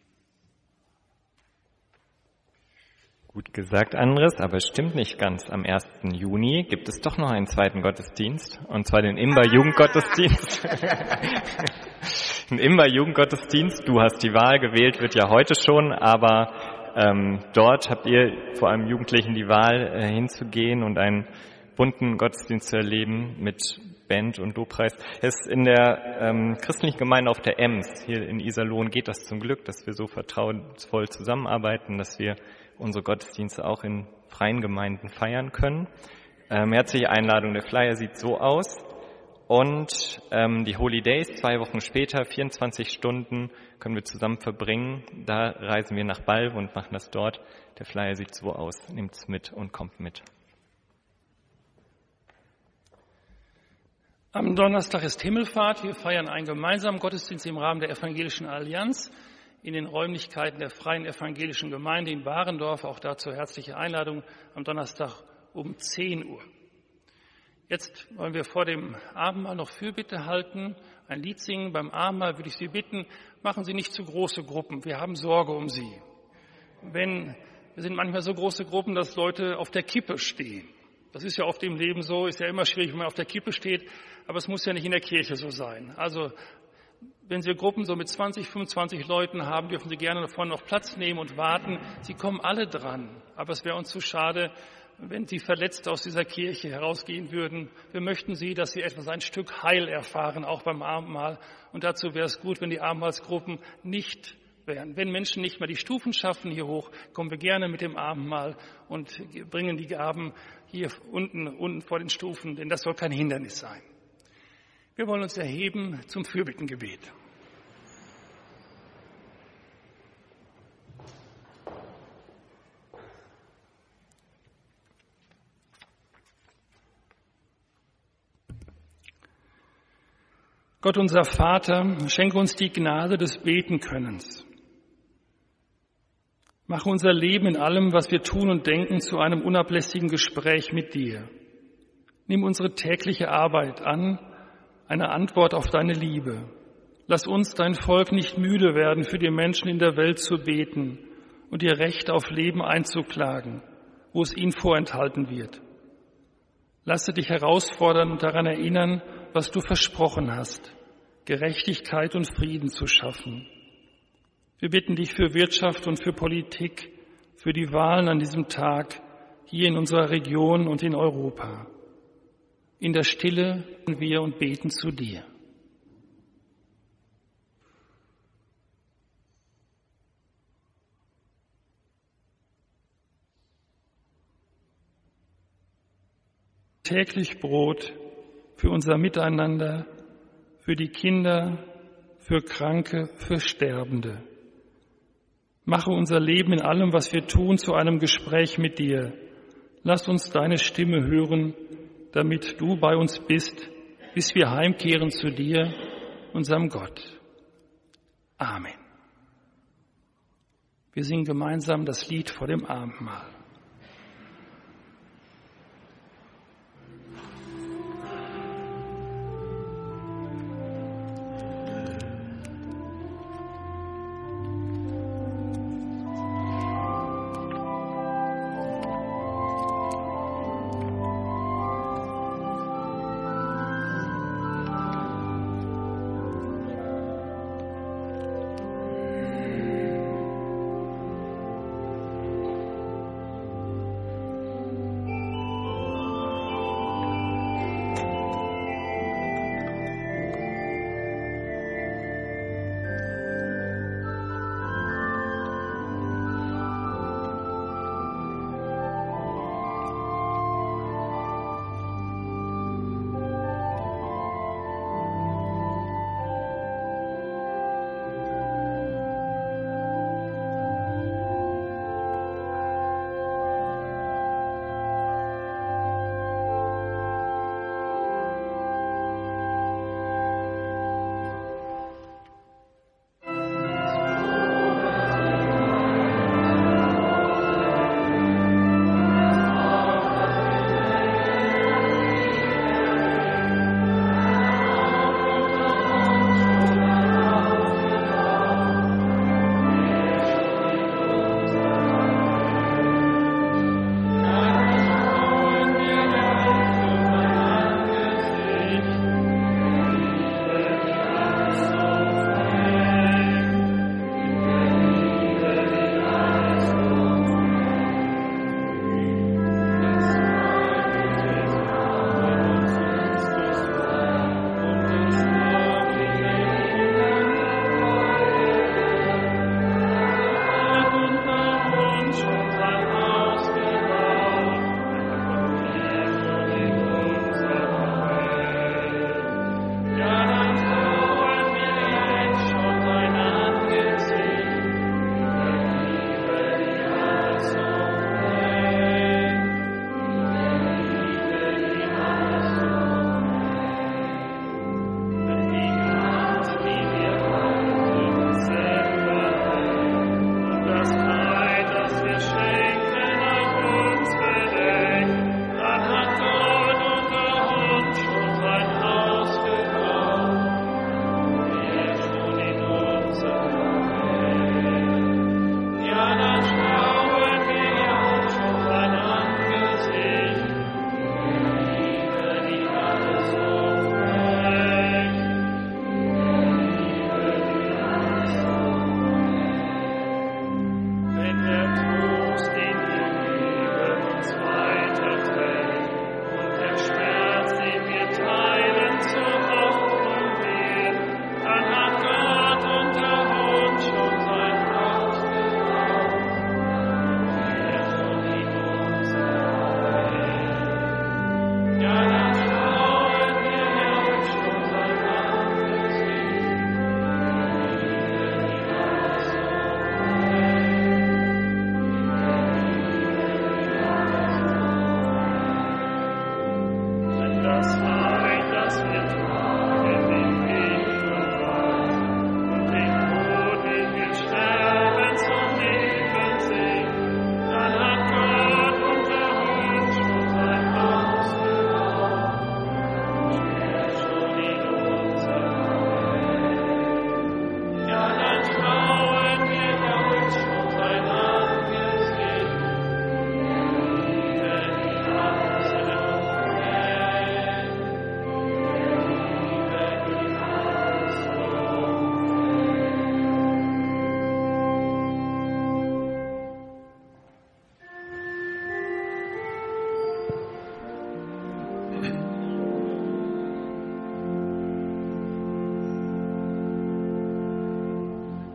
Gut gesagt, Andres, aber es stimmt nicht ganz. Am 1. Juni gibt es doch noch einen zweiten Gottesdienst, und zwar den Imber-Jugendgottesdienst. Ein Imber-Jugendgottesdienst, du hast die Wahl, gewählt wird ja heute schon, aber dort habt ihr vor allem Jugendlichen die Wahl, hinzugehen und einen bunten Gottesdienst zu erleben mit Band und Lobpreis. Es ist in der christlichen Gemeinde auf der Ems, hier in Iserlohn, geht das zum Glück, dass wir so vertrauensvoll zusammenarbeiten, dass wir unsere Gottesdienste auch in freien Gemeinden feiern können. Herzliche Einladung, der Flyer sieht so aus. Und die Holy Days, 2 Wochen später, 24 Stunden können wir zusammen verbringen. Da reisen wir nach Balve und machen das dort. Der Flyer sieht so aus. Nehmt's mit und kommt mit. Am Donnerstag ist Himmelfahrt. Wir feiern einen gemeinsamen Gottesdienst im Rahmen der Evangelischen Allianz in den Räumlichkeiten der Freien Evangelischen Gemeinde in Barendorf. Auch dazu herzliche Einladung am Donnerstag um 10 Uhr. Jetzt wollen wir vor dem Abendmahl noch Fürbitte halten, ein Lied singen. Beim Abendmahl würde ich Sie bitten, machen Sie nicht zu große Gruppen. Wir haben Sorge um Sie. Wir sind manchmal so große Gruppen, dass Leute auf der Kippe stehen. Das ist ja oft im Leben so, ist ja immer schwierig, wenn man auf der Kippe steht, aber es muss ja nicht in der Kirche so sein. Also wenn Sie Gruppen so mit 20, 25 Leuten haben, dürfen Sie gerne davon noch Platz nehmen und warten. Sie kommen alle dran, aber es wäre uns zu schade, wenn Sie verletzt aus dieser Kirche herausgehen würden. Wir möchten Sie, dass Sie etwas, ein Stück Heil erfahren, auch beim Abendmahl. Und dazu wäre es gut, wenn die Abendmahlsgruppen nicht wären. Wenn Menschen nicht mehr die Stufen schaffen hier hoch, kommen wir gerne mit dem Abendmahl und bringen die Gaben hier unten vor den Stufen, denn das soll kein Hindernis sein. Wir wollen uns erheben zum Fürbittengebet. Gott, unser Vater, schenke uns die Gnade des Betenkönnens. Mache unser Leben in allem, was wir tun und denken, zu einem unablässigen Gespräch mit dir. Nimm unsere tägliche Arbeit an, eine Antwort auf deine Liebe. Lass uns, dein Volk, nicht müde werden, für die Menschen in der Welt zu beten und ihr Recht auf Leben einzuklagen, wo es ihnen vorenthalten wird. Lasse dich herausfordern und daran erinnern, was du versprochen hast, Gerechtigkeit und Frieden zu schaffen. Wir bitten dich für Wirtschaft und für Politik, für die Wahlen an diesem Tag, hier in unserer Region und in Europa. In der Stille beten wir und beten zu dir. Täglich Brot für unser Miteinander, für die Kinder, für Kranke, für Sterbende. Mache unser Leben in allem, was wir tun, zu einem Gespräch mit dir. Lass uns deine Stimme hören, damit du bei uns bist, bis wir heimkehren zu dir, unserem Gott. Amen. Wir singen gemeinsam das Lied vor dem Abendmahl.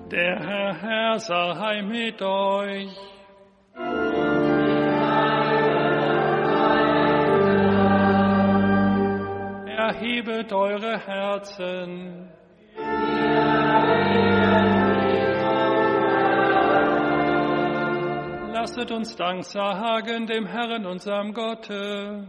Der Herr sei mit euch. Erhebet eure Herzen. Lasset uns Dank sagen dem Herrn, unserem Gotte.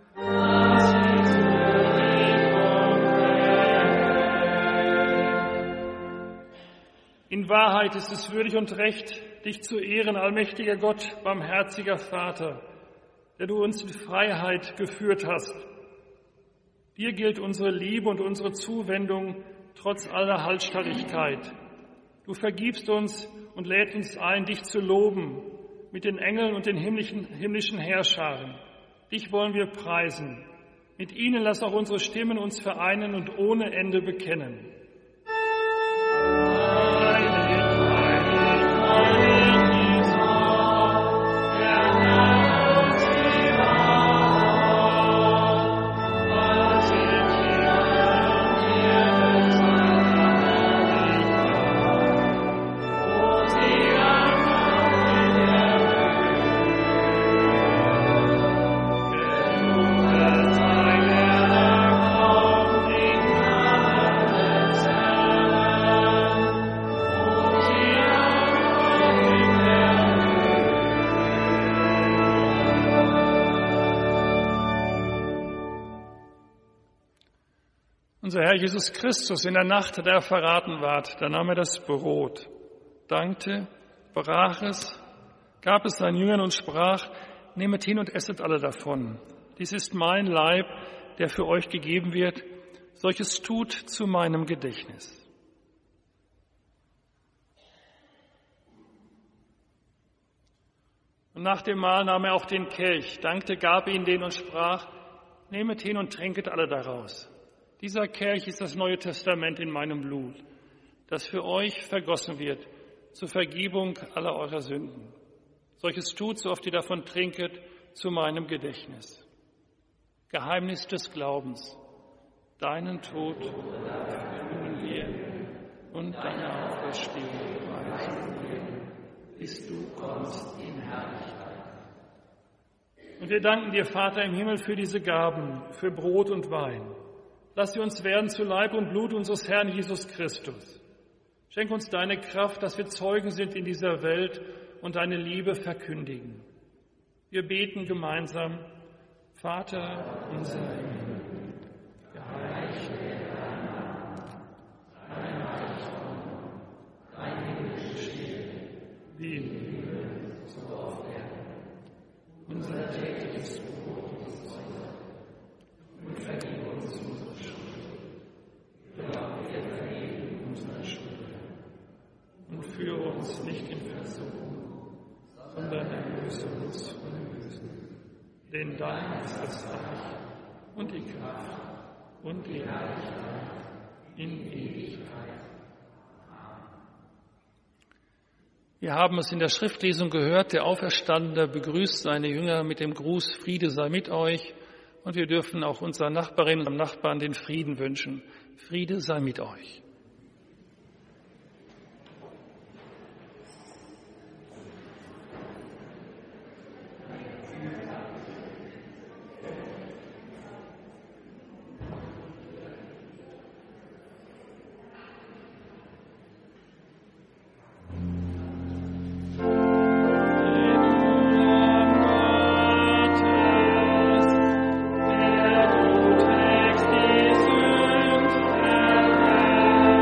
In Wahrheit ist es würdig und recht, dich zu ehren, allmächtiger Gott, barmherziger Vater, der du uns in Freiheit geführt hast. Dir gilt unsere Liebe und unsere Zuwendung trotz aller Halsstarrigkeit. Du vergibst uns und lädst uns ein, dich zu loben mit den Engeln und den himmlischen Heerscharen. Dich wollen wir preisen. Mit ihnen lass auch unsere Stimmen uns vereinen und ohne Ende bekennen. Unser Herr Jesus Christus in der Nacht, da er verraten ward, da nahm er das Brot, dankte, brach es, gab es seinen Jüngern und sprach, nehmet hin und esset alle davon. Dies ist mein Leib, der für euch gegeben wird. Solches tut zu meinem Gedächtnis. Und nach dem Mahl nahm er auch den Kelch, dankte, gab ihn den und sprach, nehmet hin und trinket alle daraus. Dieser Kelch ist das Neue Testament in meinem Blut, das für euch vergossen wird zur Vergebung aller eurer Sünden. Solches tut, so oft ihr davon trinket, zu meinem Gedächtnis. Geheimnis des Glaubens. Deinen Tod verkünden wir und deine Auferstehung preisen wir, bis du kommst in Herrlichkeit. Und wir danken dir, Vater im Himmel, für diese Gaben, für Brot und Wein. Lass sie uns werden zu Leib und Blut unseres Herrn Jesus Christus. Schenk uns deine Kraft, dass wir Zeugen sind in dieser Welt und deine Liebe verkündigen. Wir beten gemeinsam, Vater unser im Himmel, geheiligt werde dein Name, dein Reich komme, dein Wille geschehe, wie im Himmel, so auf Erden. Unser tägliches Brot gib uns heute und vergib uns unsere Schuld, wie auch wir vergeben unseren Schuldigern. Und führe uns nicht in Versuchung, sondern erlöse uns von dem Bösen. Denn dein ist das Reich und die Kraft und die Herrlichkeit in Ewigkeit. Wir haben es in der Schriftlesung gehört, der Auferstandene begrüßt seine Jünger mit dem Gruß, Friede sei mit euch. Und wir dürfen auch unseren Nachbarinnen und Nachbarn den Frieden wünschen. Friede sei mit euch. Der du trägst die Sünden der Welt.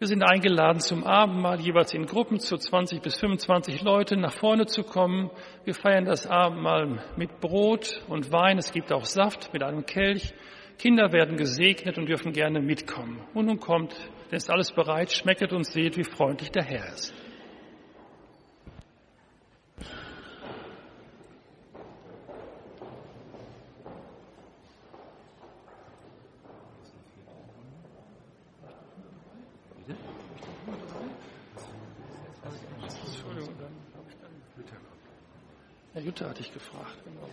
Wir sind eingeladen zum Abendmahl, jeweils in Gruppen zu 20 bis 25 Leuten nach vorne zu kommen. Wir feiern das Abendmahl mit Brot und Wein. Es gibt auch Saft mit einem Kelch. Kinder werden gesegnet und dürfen gerne mitkommen. Und nun kommt, denn ist alles bereit, schmecket und seht, wie freundlich der Herr ist. Herr Jutta hatte ich gefragt. Genau.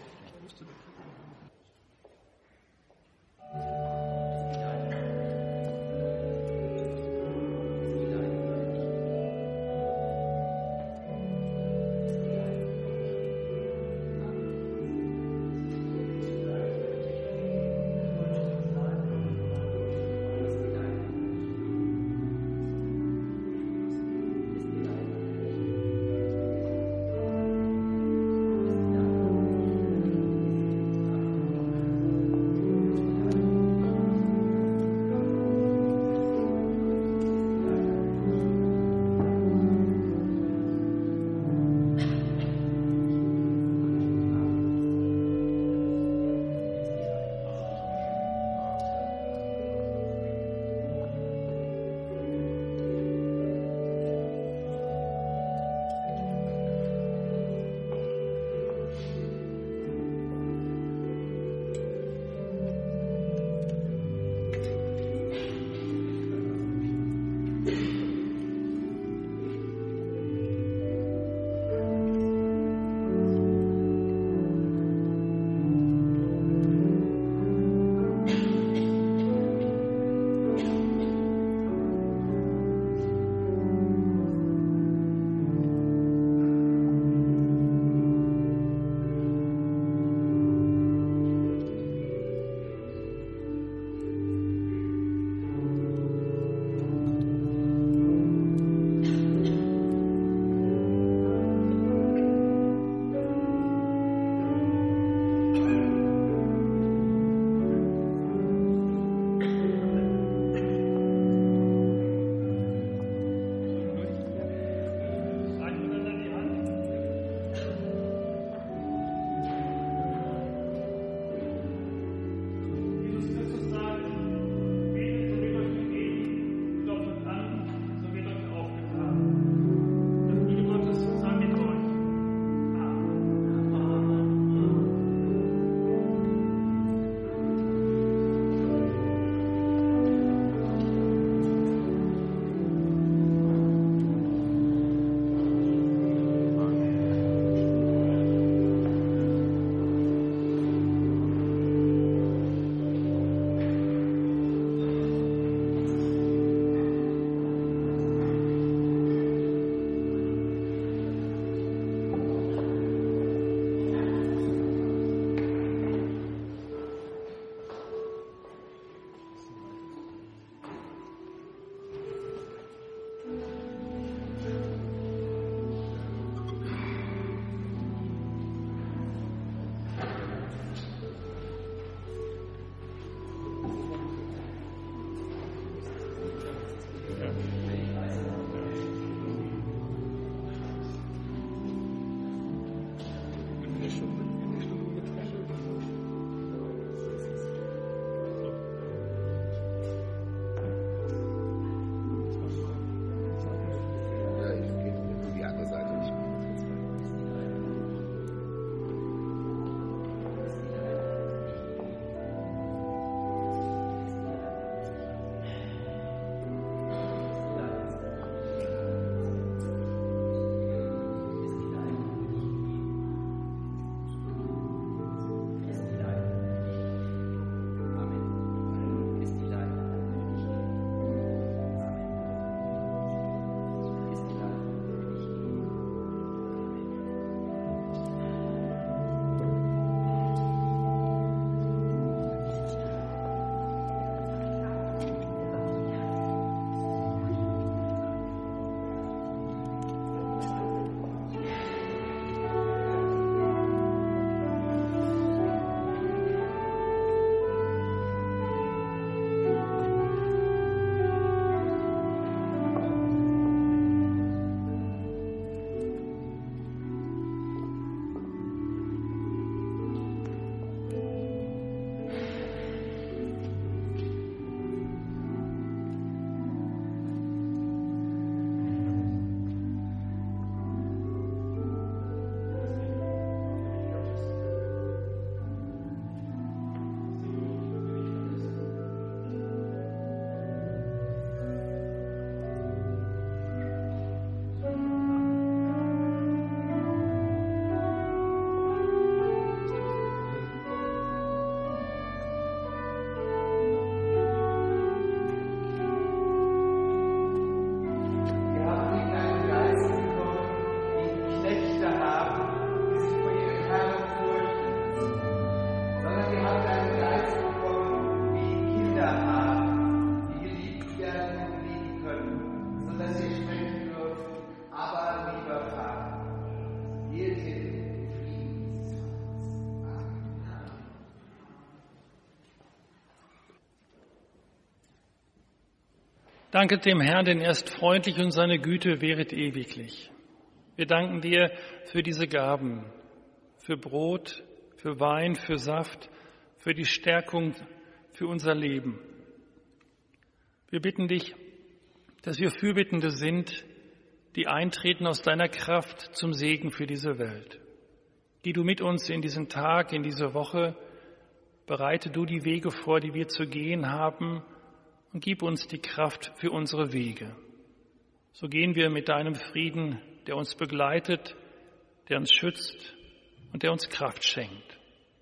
Danket dem Herrn, denn er ist freundlich und seine Güte währet ewiglich. Wir danken dir für diese Gaben, für Brot, für Wein, für Saft, für die Stärkung, für unser Leben. Wir bitten dich, dass wir Fürbittende sind, die eintreten aus deiner Kraft zum Segen für diese Welt. Geh du mit uns in diesen Tag, in diese Woche, bereite du die Wege vor, die wir zu gehen haben, und gib uns die Kraft für unsere Wege. So gehen wir mit deinem Frieden, der uns begleitet, der uns schützt und der uns Kraft schenkt.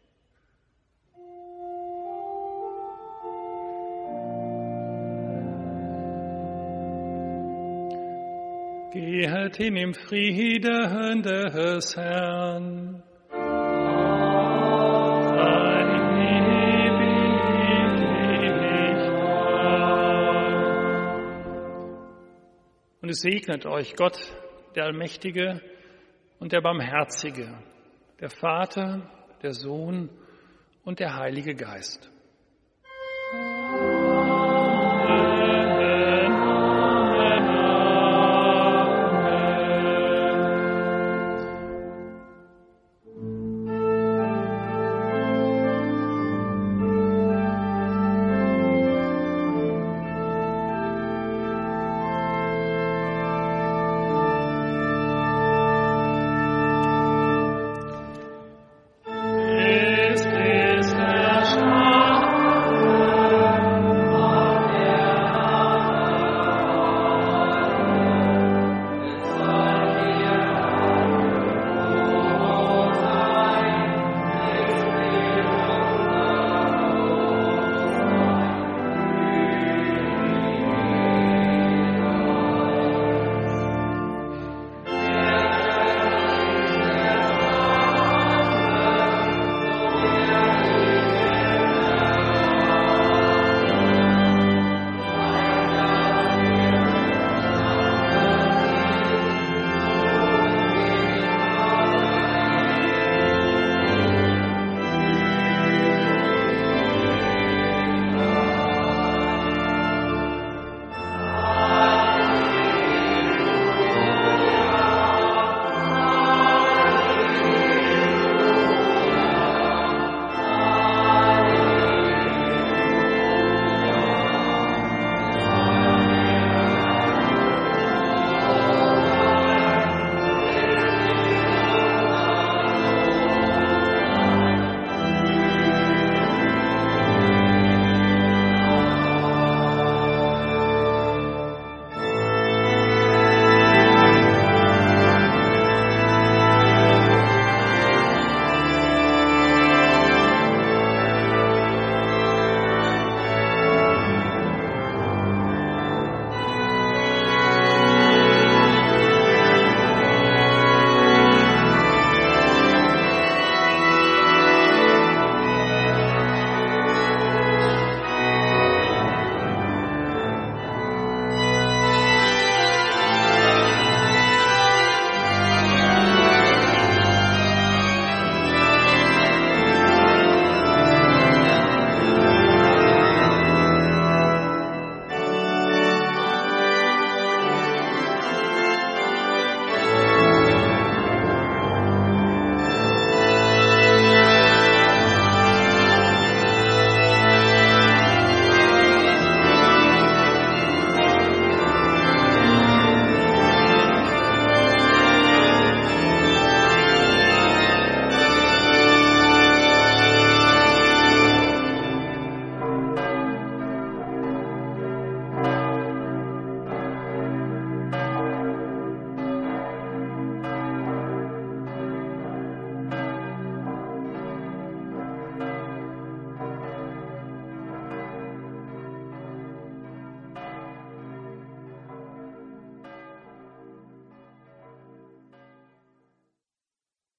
Gehet hin im Frieden des Herrn. Und es segnet euch Gott, der Allmächtige und der Barmherzige, der Vater, der Sohn und der Heilige Geist.